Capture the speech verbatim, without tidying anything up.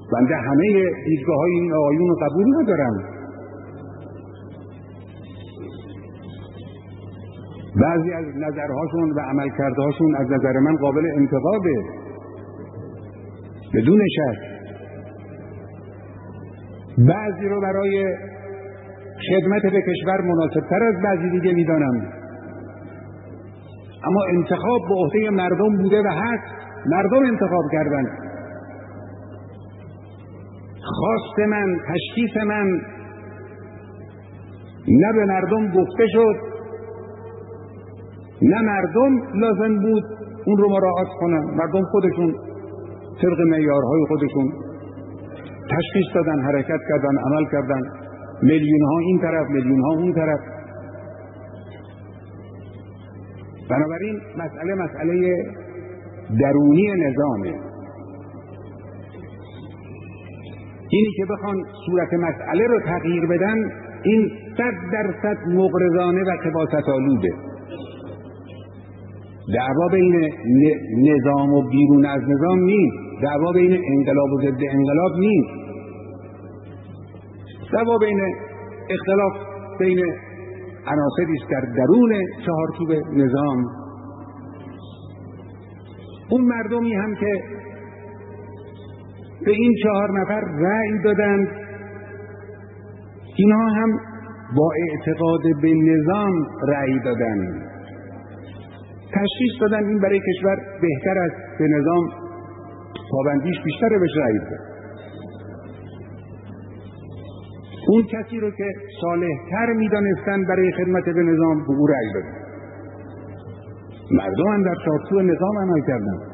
بنده همه دیدگاه های این آقایون رو قبول ندارم. بعضی از نظرهاشون و عملکردهاشون از نظر من قابل انتقاده بدون شک. بعضی رو برای خدمت به کشور مناسبتر از بعضی دیگه میدانم، اما انتخاب به عهده مردم بوده و هست. مردم انتخاب کردن. خواست من، تشخیص من نه به مردم گفته شد، نه مردم لازم بود اون رو مراعات کنن. مردم خودشون طبق معیارهای خودشون تشخیص دادن، حرکت کردن، عمل کردن. میلیون ها این طرف، میلیون ها اون طرف. بنابراین مسئله مسئله درونی نظامه. اینی که بخوان صورت مسئله رو تغییر بدن، این صد درصد مغرضانه و خباثت آلوده. دعوا بین نظام و بیرون از نظام نیست. دعوا بین انقلاب و ضد انقلاب نیست. دعوا بین اختلاف بین عناصری است در درون چهارچوب نظام. اون مردمی هم که به این چهار نفر رأی دادند، اینها هم با اعتقاد به نظام رأی دادند. تشخیص دادن این برای کشور بهتر است، به نظام پابندیش بیشتره، بهش رأی داد. اون کسی رو که صالح‌تر می‌دانستن برای خدمت به نظام به او رأی دادن. مردم هم در چارچوب نظام عمل کردن.